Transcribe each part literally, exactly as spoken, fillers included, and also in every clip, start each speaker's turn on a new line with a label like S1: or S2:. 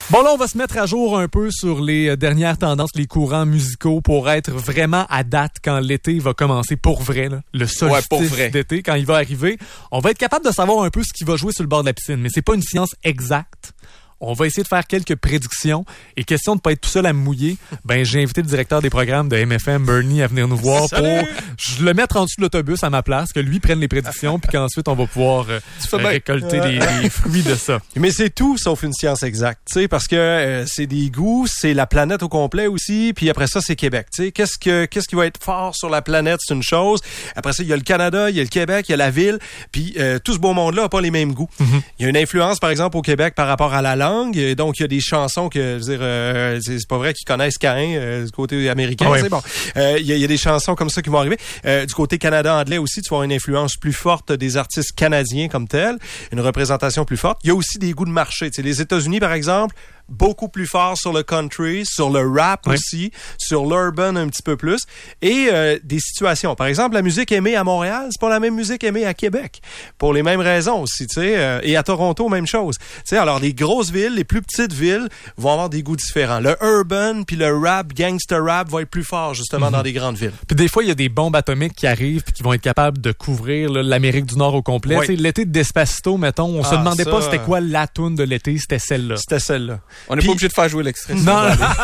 S1: Bon, là, on va se mettre à jour un peu sur les dernières tendances, les courants musicaux pour être vraiment à date quand l'été va commencer pour vrai, là, le solstice ouais, vrai. d'été, quand il va arriver. On va être capable de savoir un peu ce qui va jouer sur le bord de la piscine, mais c'est pas une science exacte. On va essayer de faire quelques prédictions. Et question de ne pas être tout seul à me mouiller, ben j'ai invité le directeur des programmes de M F M, Bernie, à venir nous voir Salut! pour je le mettre en dessous de l'autobus à ma place, que lui prenne les prédictions, puis qu'ensuite on va pouvoir euh, euh, récolter les, les fruits de ça.
S2: Mais c'est tout sauf une science exacte, tu sais, parce que euh, c'est des goûts, c'est la planète au complet aussi, puis après ça c'est Québec. Tu sais, qu'est-ce que qu'est-ce qui va être fort sur la planète, c'est une chose. Après ça il y a le Canada, il y a le Québec, il y a la ville, puis euh, tout ce beau monde-là a pas les mêmes goûts. Mm-hmm. Il y a une influence par exemple au Québec par rapport à la langue. Et donc, il y a des chansons que, je veux dire, euh, c'est, c'est pas vrai qu'ils connaissent Caïn euh, du côté américain. Ah oui. C'est bon. Euh, il, y a, il y a des chansons comme ça qui vont arriver. Euh, du côté canada-anglais aussi, tu vas avoir une influence plus forte des artistes canadiens comme tels, une représentation plus forte. Il y a aussi des goûts de marché. Tu sais, les États-Unis, par exemple, beaucoup plus fort sur le country, sur le rap oui. aussi, sur l'urban un petit peu plus, et euh, des situations. Par exemple, la musique aimée à Montréal, c'est pas la même musique aimée à Québec, pour les mêmes raisons aussi, tu sais, euh, et à Toronto, même chose. Tu sais, alors les grosses villes, les plus petites villes vont avoir des goûts différents. Le urban puis le rap, gangster rap, va être plus fort justement mm-hmm. dans des grandes villes.
S1: Puis des fois, il y a des bombes atomiques qui arrivent puis qui vont être capables de couvrir là, l'Amérique du Nord au complet. Oui. Tu sais, l'été de Despacito, mettons, on ah, se demandait ça... pas c'était quoi la toune de l'été, c'était celle-là.
S2: C'était celle-là.
S3: On n'est pas obligé de faire jouer l'extrait.
S2: Non.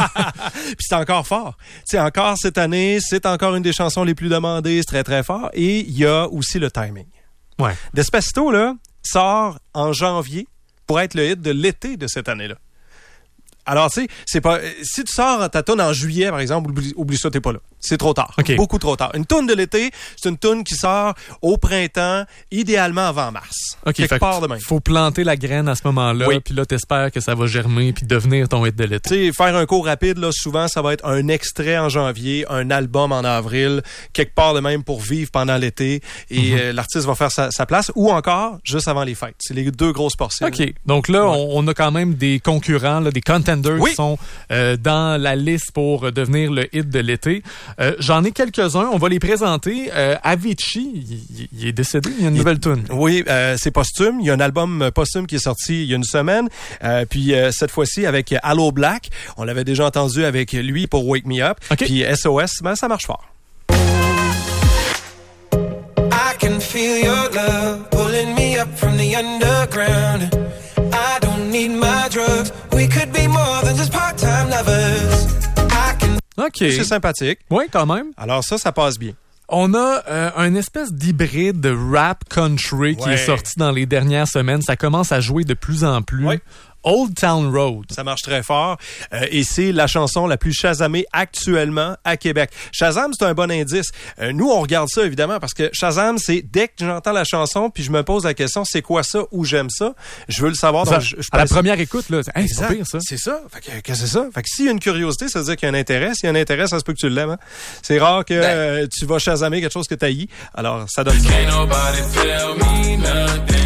S2: Puis c'est encore fort. Tu sais, encore cette année, c'est encore une des chansons les plus demandées, c'est très très fort. Et il y a aussi le timing.
S1: Ouais.
S2: Despacito là sort en janvier pour être le hit de l'été de cette année-là. Alors, tu sais, c'est pas. Si tu sors ta toune en juillet, par exemple, oublie, oublie ça, t'es pas là. C'est trop tard. Okay. Beaucoup trop tard. Une toune de l'été, c'est une toune qui sort au printemps, idéalement avant mars.
S1: OK.
S2: Quelque part de même.
S1: Faut planter la graine à ce moment-là, oui. Puis là, t'espères que ça va germer puis devenir ton hit de l'été.
S2: Tu sais, faire un cours rapide, là, souvent, ça va être un extrait en janvier, un album en avril, quelque part de même pour vivre pendant l'été. Et mm-hmm. euh, l'artiste va faire sa, sa place, ou encore juste avant les fêtes. C'est les deux grosses portions.
S1: OK. Donc là, ouais. on, on a quand même des concurrents, là, des contenders oui. qui sont euh, dans la liste pour devenir le hit de l'été. Euh, j'en ai quelques-uns, on va les présenter. Euh, Avicii, il, il est décédé, il y a une il, nouvelle tune.
S2: Oui, euh, c'est posthume. Il y a un album posthume qui est sorti il y a une semaine. Euh, puis euh, cette fois-ci avec Aloe Blacc. On l'avait déjà entendu avec lui pour Wake Me Up. Okay. Puis S O S, ben, ça marche fort. I can feel your love pulling me up from the underground. I don't need my drugs. We could be more than just part-time lovers. I can...
S1: OK.
S2: C'est sympathique.
S1: Oui, quand même.
S2: Alors ça, ça passe bien.
S1: On a euh, un espèce d'hybride de rap country qui ouais. est sorti dans les dernières semaines. Ça commence à jouer de plus en plus. Ouais. Old Town Road.
S2: Ça marche très fort. Euh, et c'est la chanson la plus shazamée actuellement à Québec. Shazam, c'est un bon indice. Euh, nous, on regarde ça, évidemment, parce que Shazam, c'est dès que j'entends la chanson, puis je me pose la question, c'est quoi ça ou j'aime ça? Je veux le savoir.
S1: Ça,
S2: donc, je, je
S1: à la première écoute, là, hey, c'est pas pire, ça.
S2: C'est ça. Fait que, que c'est ça. Fait que s'il y a une curiosité, ça veut dire qu'il y a un intérêt. S'il y a un intérêt, ça se peut que tu l'aimes. Hein? C'est rare que ben. euh, tu vas Shazamer quelque chose que tu haïs. Alors, ça donne ça. Can't nobody tell me nothing.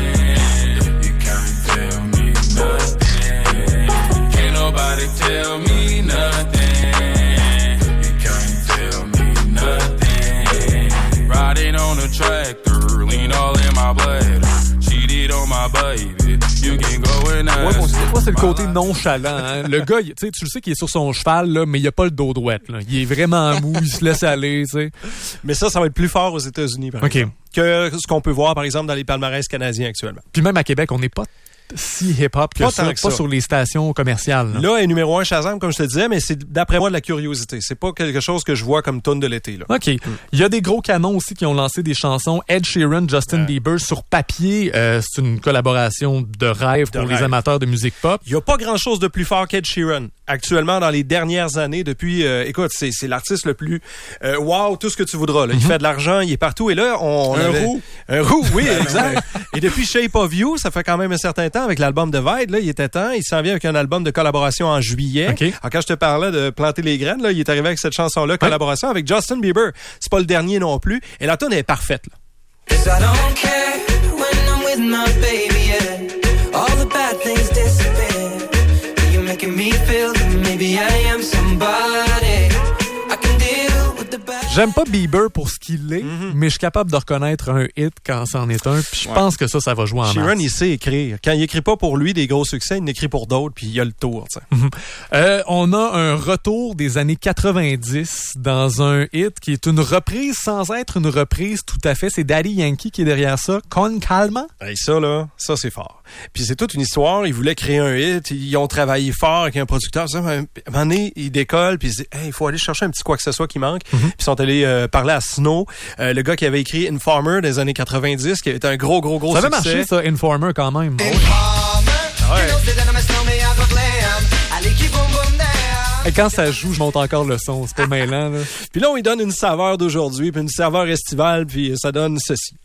S2: Nobody tell me nothing. You can't tell me nothing. Riding on a tractor, lean all in my blood. Cheated on my baby. You can go and ask.
S1: Ouais, bon, des fois, c'est le côté nonchalant. Hein. Le gars, tu sais, tu le sais qu'il est sur son cheval, là, mais il a pas le dos droit. Là. Il est vraiment mou, il se laisse aller, tu sais.
S2: Mais ça, ça va être plus fort aux États-Unis, par
S1: okay.
S2: exemple, que ce qu'on peut voir, par exemple, dans les palmarès canadiens actuellement.
S1: Puis même à Québec, on n'est pas si hip-hop que
S2: pas
S1: ça,
S2: que
S1: pas
S2: ça.
S1: sur les stations commerciales. Là,
S2: là est numéro un Shazam, comme je te disais, mais c'est d'après moi de la curiosité. C'est pas quelque chose que je vois comme tune de l'été. Là.
S1: OK. Mm. Il y a des gros canons aussi qui ont lancé des chansons. Ed Sheeran, Justin euh. Bieber, sur papier, euh, c'est une collaboration de rêve de pour rêve. les amateurs de musique pop.
S2: Il y a pas grand-chose de plus fort qu'Ed Sheeran. Actuellement, dans les dernières années, depuis... Euh, écoute, c'est, c'est l'artiste le plus... Euh, wow, tout ce que tu voudras. Là. Mm-hmm. Il fait de l'argent, il est partout. Et là, on... on
S3: un
S2: avait,
S3: roux.
S2: Un roux, oui, exact. Et depuis Shape of You, ça fait quand même un certain temps avec l'album de Vide. Là, il était temps. Il s'en vient avec un album de collaboration en juillet.
S1: Okay.
S2: Alors, quand je te parlais de planter les graines, là, il est arrivé avec cette chanson-là, collaboration ouais. avec Justin Bieber. C'est pas le dernier non plus. Et la tune est parfaite. Là.
S1: J'aime pas Bieber pour ce qu'il est, mm-hmm. mais je suis capable de reconnaître un hit quand c'en est un, puis je ouais. pense que ça, ça va jouer en masse.
S2: Sheeran, il sait écrire. Quand il écrit pas pour lui des gros succès, il écrit pour d'autres, puis il a le tour.
S1: Mm-hmm. Euh, on a un retour des années quatre-vingt-dix dans un hit qui est une reprise sans être une reprise tout à fait. C'est Daddy Yankee qui est derrière ça. Con Calma.
S2: Hey, ça, là, ça, c'est fort. Puis c'est toute une histoire. Ils voulaient créer un hit. Ils ont travaillé fort avec un producteur. Ça, à un moment donné, ils décollent, puis ils disent, hey, il faut aller chercher un petit quoi que ce soit qui manque. Mm-hmm. Puis ils sont allés euh, parler à Snow, euh, le gars qui avait écrit Informer des années quatre-vingt-dix, qui était un gros, gros, gros
S1: ça
S2: succès.
S1: Ça avait marché, ça, Informer, quand même.
S2: Ouais.
S1: Et quand ça joue, je monte encore le son. C'est pas mêlant, là.
S2: Puis là, on lui donne une saveur d'aujourd'hui, puis une saveur estivale, puis ça donne ceci.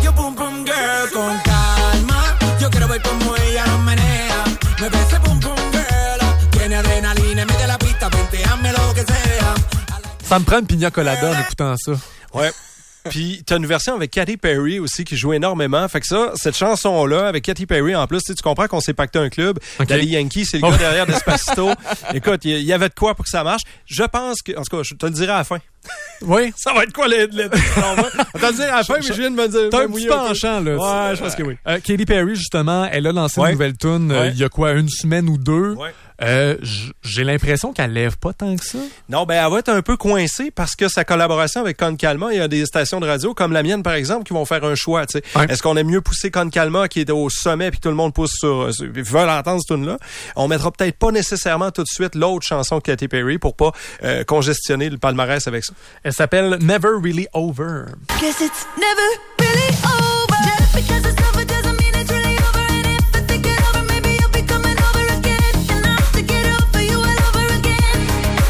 S1: Ça me prend une pina colada en écoutant ça.
S2: Ouais. Puis t'as une version avec Katy Perry aussi qui joue énormément. Fait que ça, cette chanson-là, avec Katy Perry en plus, tu comprends qu'on s'est pacté un club. Okay. Daddy Yankee, c'est le gars oh. derrière Despacito. Écoute, il y, y avait de quoi pour que ça marche. Je pense que, en tout cas, je te le dirai à la fin.
S1: Oui.
S2: Ça va être quoi les... les... On va te le dire à la fin, mais je viens de me dire...
S1: T'as un petit penchant, là.
S2: Ouais, je pense que oui.
S1: Euh, Katy Perry, justement, elle a lancé
S2: ouais.
S1: une nouvelle tune euh,
S2: ouais.
S1: il y a quoi, une semaine ou deux.
S2: Ouais.
S1: Euh, j'ai l'impression qu'elle lève pas tant que ça.
S2: Non, ben elle va être un peu coincée parce que sa collaboration avec Con Calma, il y a des stations de radio comme la mienne par exemple qui vont faire un choix. Tu sais, ouais. Est-ce qu'on aime mieux pousser Con Calma qui est au sommet puis que tout le monde pousse sur, sur veulent entendre cette tune là. On mettra peut-être pas nécessairement tout de suite l'autre chanson de Katy Perry pour pas euh, congestionner le palmarès avec ça.
S1: Elle s'appelle Never Really Over.
S3: Guess it's never really over. Just because it's over doesn't mean it's really over. And if I think it over, maybe you'll be coming over again. And I have to get over you all over again.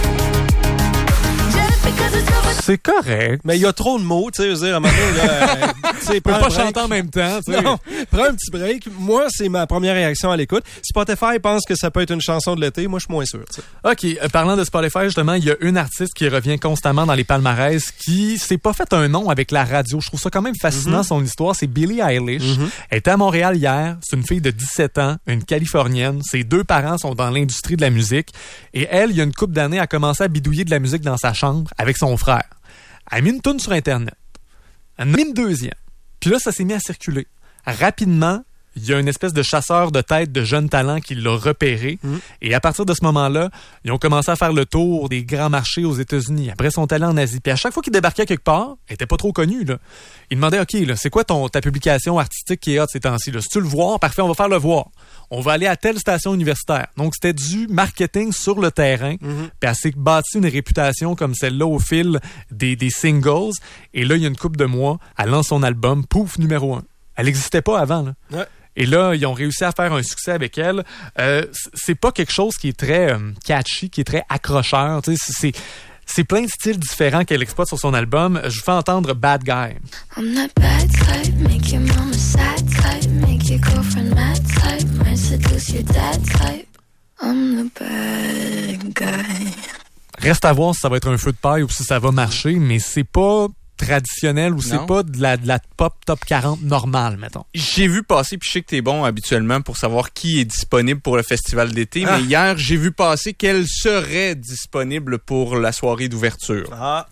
S3: Just because it's over.
S1: C'est correct.
S2: Mais il y a trop de mots, tu sais, je veux dire, à un moment donné, là, tu sais,
S1: peux pas chanter en même temps, tu sais.
S2: Non, prends un petit break. Moi, c'est ma première réaction à l'écoute. Spotify pense que ça peut être une chanson de l'été. Moi, je suis moins sûr, tu sais.
S1: OK. Euh, parlant de Spotify, justement, il y a une artiste qui revient constamment dans les palmarès qui s'est pas fait un nom avec la radio. Je trouve ça quand même fascinant, mm-hmm. son histoire. C'est Billie Eilish. Mm-hmm. Elle était à Montréal hier. C'est une fille de dix-sept ans, une Californienne. Ses deux parents sont dans l'industrie de la musique. Et elle, il y a une couple d'années, a commencé à bidouiller de la musique dans sa chambre avec son frère. Elle a mis une toune sur Internet. Elle en a mis une deuxième. Puis là, ça s'est mis à circuler. Rapidement, il y a une espèce de chasseur de tête de jeunes talents qui l'a repéré. Mmh. Et à partir de ce moment-là, ils ont commencé à faire le tour des grands marchés aux États-Unis. Après, ils sont allés en Asie. Puis à chaque fois qu'ils débarquaient quelque part, elle était pas trop connue, là. Ils demandaient, OK, là, c'est quoi ton, ta publication artistique qui est hot ces temps-ci, là? Si tu le vois, parfait, on va faire le voir. On va aller à telle station universitaire. Donc, c'était du marketing sur le terrain. Mmh. Puis elle s'est bâtie une réputation comme celle-là au fil des, des singles. Et là, il y a une couple de mois, elle lance son album, pouf, numéro un. Elle n'existait pas avant, là.
S2: Ouais.
S1: Et là, ils ont réussi à faire un succès avec elle. Euh, c'est pas quelque chose qui est très euh, catchy, qui est très accrocheur. Tu sais, c'est, c'est plein de styles différents qu'elle exploite sur son album. Je vous fais entendre Bad Guy.
S3: I'm that bad type, make your mama sad type, make your girlfriend mad type, might seduce your dad type. I'm the bad guy.
S1: Reste à voir si ça va être un feu de paille ou si ça va marcher, mais c'est pas traditionnel ou c'est pas de la, de la pop top quarante normale, mettons.
S4: J'ai vu passer, puis je sais que t'es bon habituellement pour savoir qui est disponible pour le festival d'été, ah. mais hier, j'ai vu passer qu'elle serait disponible pour la soirée d'ouverture.
S2: Ah.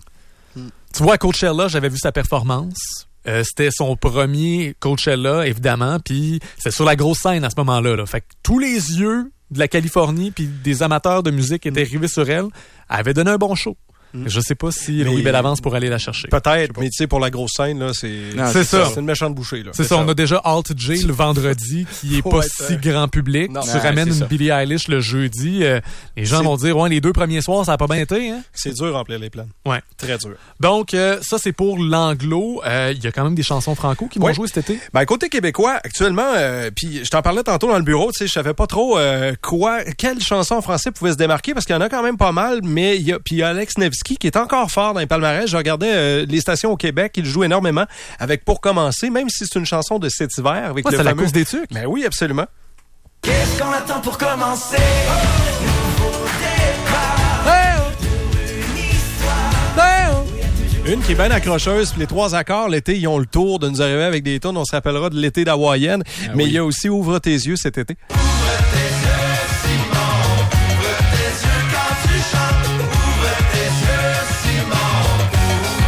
S1: Tu vois, à Coachella, j'avais vu sa performance. Euh, c'était son premier Coachella, évidemment, puis c'est sur la grosse scène à ce moment-là. Là. Fait que tous les yeux de la Californie puis des amateurs de musique étaient rivés sur elle. Elle avait donné un bon show. Mm. Je sais pas si Louis Bellavance pourrait aller la chercher.
S2: Peut-être, mais tu sais, pour la grosse scène, là, c'est,
S1: non, c'est, c'est ça.
S2: C'est une méchante bouchée, là.
S1: C'est, c'est ça. ça. On a déjà Alt J le vendredi, qui est pas être... si grand public. Non, tu non, ramènes une ça. Billie Eilish le jeudi. Euh, les gens c'est... vont dire, ouais, les deux premiers soirs, ça a pas bien été, hein.
S2: C'est dur à remplir les plans.
S1: Ouais.
S2: Très dur.
S1: Donc, euh, ça, c'est pour l'anglo. Il euh, y a quand même des chansons franco qui vont
S2: ouais.
S1: jouer cet été.
S2: Ben, côté québécois, actuellement, euh, puis je t'en parlais tantôt dans le bureau, tu sais, je savais pas trop, euh, quoi, quelle chanson en français pouvait se démarquer, parce qu'il y en a quand même pas mal, mais il y a, puis il y a Alex Nevsky qui est encore fort dans les palmarès. Je regardais euh, les stations au Québec, il joue énormément avec Pour commencer, même si c'est une chanson de cet hiver avec
S1: ouais,
S2: le
S1: c'est
S2: fameux...
S1: la course des tucs.
S2: Ben oui, absolument.
S5: Qu'est-ce qu'on attend pour commencer? Nouveau départ.
S1: Hey oh.
S5: Une histoire.
S1: Hey oh.
S2: Une qui est bien accrocheuse, puis les trois accords, l'été, ils ont le tour de nous arriver avec des tunes, on s'appellera de l'été d'Hawaïenne, ah, mais oui. Il y a aussi Ouvre tes yeux cet été.
S5: Ouvre tes yeux, Simon. Ouvre tes yeux quand tu chantes. Ouvre tes yeux, Simon.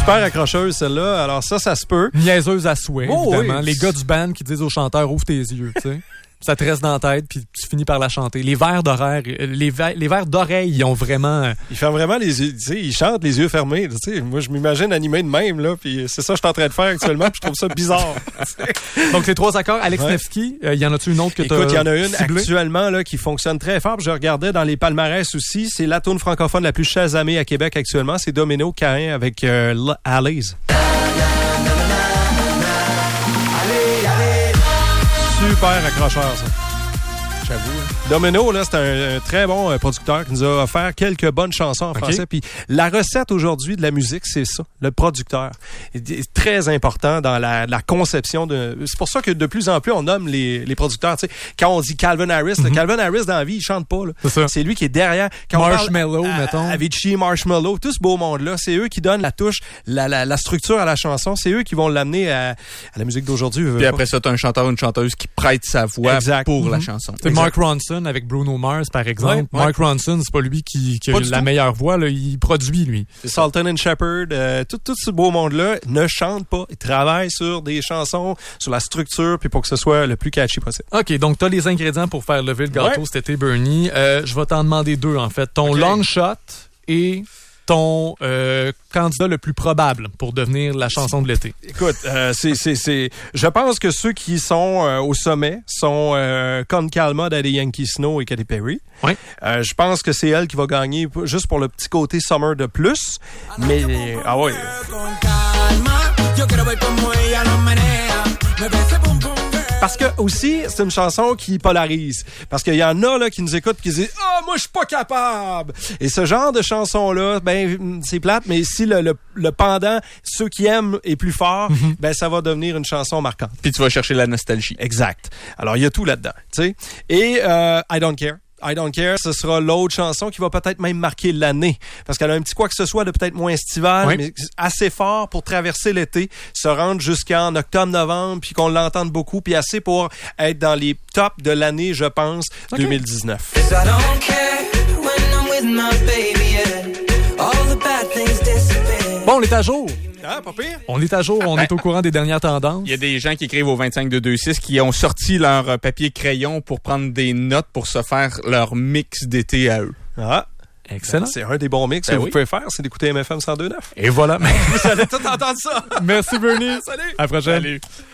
S2: Super accrocheuse, celle-là. Alors ça, ça se peut.
S1: Niaiseuse à souhait,
S2: Oh,
S1: évidemment.
S2: oui.
S1: Les gars du band qui disent au chanteur, ouvre tes yeux, tu sais. Ça te reste dans la tête, puis tu finis par la chanter. Les vers d'oreille, les, vers, les vers d'oreille, ils ont vraiment...
S2: Il ferme vraiment les yeux, tu sais, il chante les yeux fermés, tu sais. Moi, je m'imagine animé de même, là, puis c'est ça que je suis en train de faire actuellement, puis je trouve ça bizarre.
S1: Donc, les trois accords, Alex
S2: Ouais.
S1: Nevsky, il euh, y en a-tu une autre que tu as
S2: Écoute, il y en a une
S1: ciblée?
S2: actuellement là qui fonctionne très fort. Puis je regardais dans les palmarès aussi. C'est la tourne francophone la plus chasamée à Québec actuellement. C'est Domino Cain avec euh, L- Alice. Super accrocheur, ça.
S4: J'avoue. hein.
S2: Domino, là, c'est un, un très bon euh, producteur qui nous a offert quelques bonnes chansons en
S1: OK.
S2: français. Puis la recette aujourd'hui de la musique, c'est ça, le producteur. Il est très important dans la, la conception de. C'est pour ça que de plus en plus on nomme les, les producteurs. Tu sais, quand on dit Calvin Harris, là, Calvin Harris dans la vie, il chante pas. Là.
S1: C'est ça.
S2: C'est lui qui est derrière. Quand
S1: Marshmello,
S2: on parle, à-
S1: mettons.
S2: Avicii, Marshmello, tout ce beau monde-là, c'est eux qui donnent la touche, la, la, la structure à la chanson. C'est eux qui vont l'amener à, à la musique d'aujourd'hui. veux
S4: Puis
S2: pas.
S4: après ça, t'as un chanteur ou une chanteuse qui prête sa voix
S2: Exact.
S4: pour la
S1: Mhm.
S4: chanson.
S1: C'est Mark Ronson avec Bruno Mars, par exemple.
S2: Ouais, ouais.
S1: Mark Ronson, c'est pas lui qui, qui a
S2: Pas du
S1: la
S2: tout.
S1: meilleure voix, là. Il produit, lui.
S2: Sultan and Shepherd, euh, tout, tout ce beau monde-là ne chante pas. Ils travaillent sur des chansons, sur la structure, puis pour que ce soit le plus catchy possible.
S1: OK, donc t'as les ingrédients pour faire lever le gâteau
S2: Ouais.
S1: cet été, Bernie. Euh, je vais t'en demander deux, en fait. Ton
S2: OK.
S1: long shot et ton euh, candidat le plus probable pour devenir la chanson de l'été.
S2: Écoute, euh, c'est, c'est, c'est, je pense que ceux qui sont euh, au sommet sont euh, Con Calma, Daddy Yankee Snow et Katy Perry.
S1: Oui.
S2: Euh, je pense que c'est elle qui va gagner p- juste pour le petit côté summer de plus. Mais, ah ouais.
S5: Con calma, yo quiero ver como ella lo menea. Me ve ese pum pum girl.
S2: Parce que aussi, c'est une chanson qui polarise. Parce qu'il y en a là qui nous écoutent et qui disent « Ah, moi, je suis pas capable! » Et ce genre de chanson-là, ben, c'est plate, mais si le, le, le pendant, ceux qui aiment, est plus fort, ben, ça va devenir une chanson marquante.
S4: Puis tu vas chercher la nostalgie.
S2: Exact. Alors, il y a tout là-dedans, tu sais. Et euh, I Don't Care. I Don't Care, ce sera l'autre chanson qui va peut-être même marquer l'année. Parce qu'elle a un petit quoi que ce soit de peut-être moins estival,
S1: Oui.
S2: mais assez fort pour traverser l'été, se rendre jusqu'en octobre-novembre, puis qu'on l'entende beaucoup, puis assez pour être dans les tops de l'année, je pense,
S1: OK.
S2: deux mille dix-neuf.
S5: 'Cause I don't care when I'm with my baby, yeah. All the bad things disappear.
S1: Bon, on est à jour.
S2: Ah, pas pire?
S1: On est à jour, on est au courant des dernières tendances.
S4: Il y a des gens qui écrivent au vingt-cinq deux vingt-six qui ont sorti leur euh, papier crayon pour prendre des notes pour se faire leur mix d'été à eux.
S2: Ah,
S1: Excellent.
S2: c'est un des bons mix
S4: Ben
S2: que vous
S4: oui.
S2: pouvez faire, c'est d'écouter M F M cent deux neuf.
S1: Et voilà.
S2: Vous allez tout entendre ça.
S1: Merci, Bernie.
S2: Salut.
S1: À la prochaine.
S4: Salut.